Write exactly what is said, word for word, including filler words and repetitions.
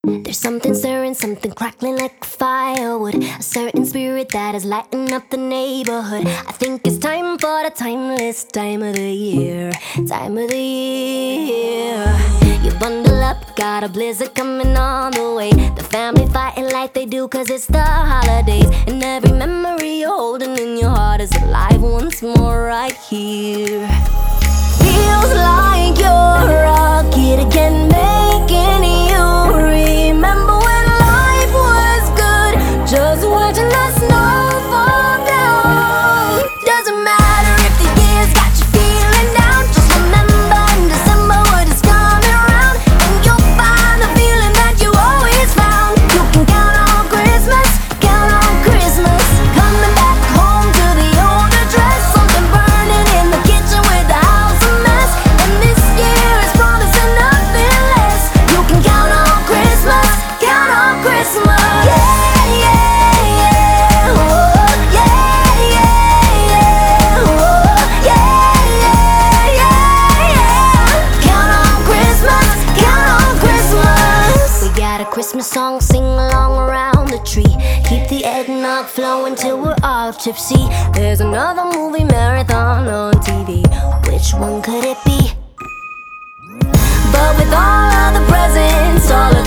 There's something stirring, something crackling like firewood. A certain spirit that is lighting up the neighborhood. I think it's time for the timeless time of the year. Time of the year. You bundle up, got a blizzard coming on the way. The family fighting like they do cause it's the holidays. And every memory you're holding in your heart is alive once more right here. Feels like you're a kid again, making you remember when life was good. Just watching the snow fall down. Doesn't matter if the years got you feeling down. Just remember in December what is coming around, and you'll find the feeling that you always found. You can count on Christmas, count on Christmas. Coming back home to the old address. Something burning in the kitchen with the house a mess. And this year is promising nothing less. You can count on Christmas, count on Christmas. Yeah, yeah, yeah. Oh, yeah, yeah, yeah. Oh, yeah, yeah, yeah, yeah. Count on Christmas, count on Christmas. We got a Christmas song, sing along around the tree. Keep the eggnog flowing till we're all tipsy. There's another movie marathon on T V. Which one could it be? But with all of the presents all